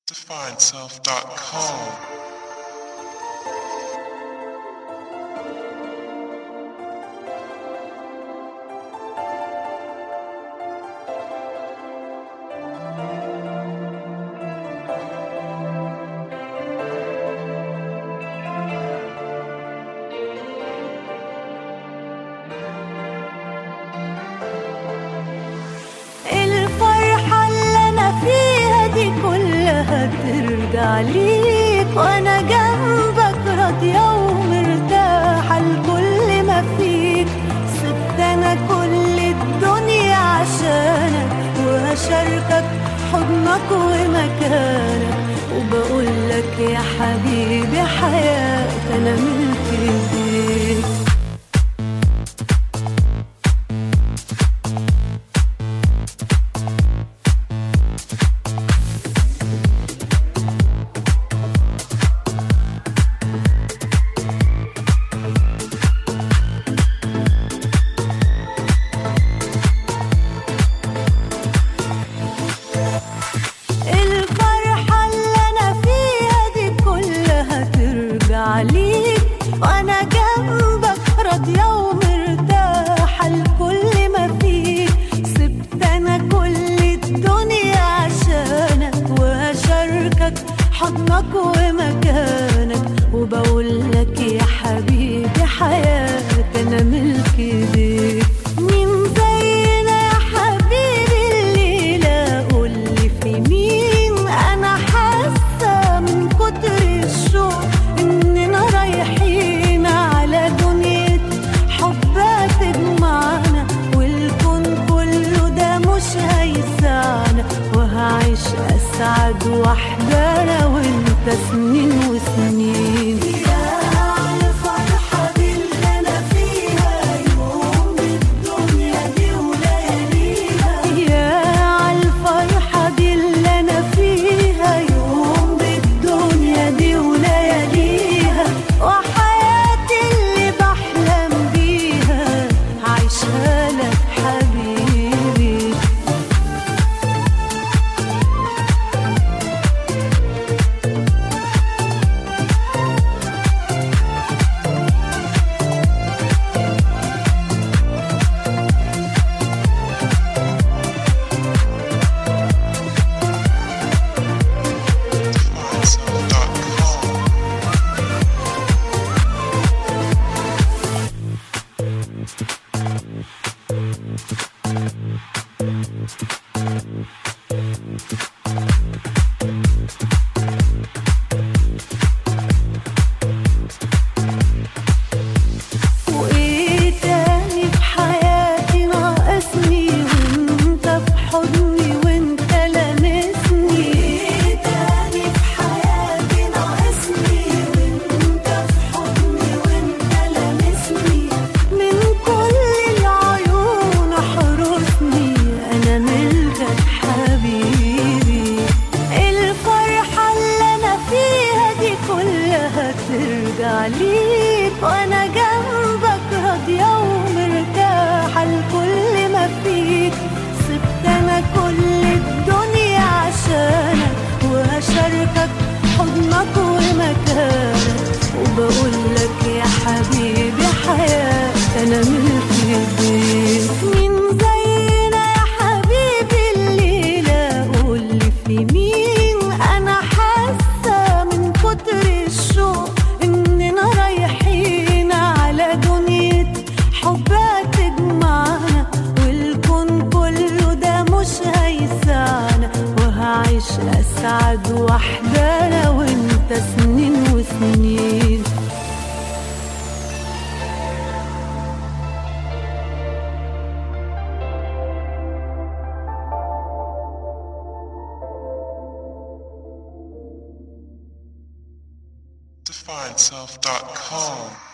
DefineSelf.com. الفرحة اللي أنا فيها دي كلها ترجع ليك، وأنا جنبك راضية ومرتاحة لكل ما فيك. سبت أنا كل الدنيا عشانك، وهشاركك حضنك ومكانك، وبقولك يا حبيبي حياتي أنا ملك إيديك. الفرحة اللي أنا فيها دي كلها ترجع ليك، وأنا جنبك راضية ومرتاحة لكل ما فيك. سبت أنا كل الدنيا عشانك، وهشاركك حضنك ومكانك، وبقولك يا حبيبي حياتي أنا ملك إيديك. مين زينا يا حبيبي الليلة قولي في مين؟ أنا حاسة من كتر الشوق إننا رايحين على دنيا حب هتجمعنا، والكون كله ده مش هيسعنا، وهعيش أسعد وحدة أنا وأنت سنين وسنين. وإيه تاني في حياتي ناقصني وانت في حضني وانت لامسني؟ وإيه تاني في حياتي ناقصني وانت في حضني وانت لامسني؟ من كل العيون احرسني أنا ملكك حبيبي. الفرحة اللي أنا فيها دي كلها ترجع ليك، وأنا جنبك راضية ومرتاحة لكل ما فيك. سبت أنا كل الدنيا عشانك، وهشاركك حضنك ومكانك، وبقولك يا حبيبي حياتي أنا ملك إيديك. مين زينا يا حبيبي الليلة قولي في مين؟ أنا حاسة من كتر الشوق إننا رايحين على دنيا حب هتجمعنا، والكون كله ده مش هيسعنا، وهعيش أسعد وحدة أنا وأنت سنين وسنين. DefineSelf.com.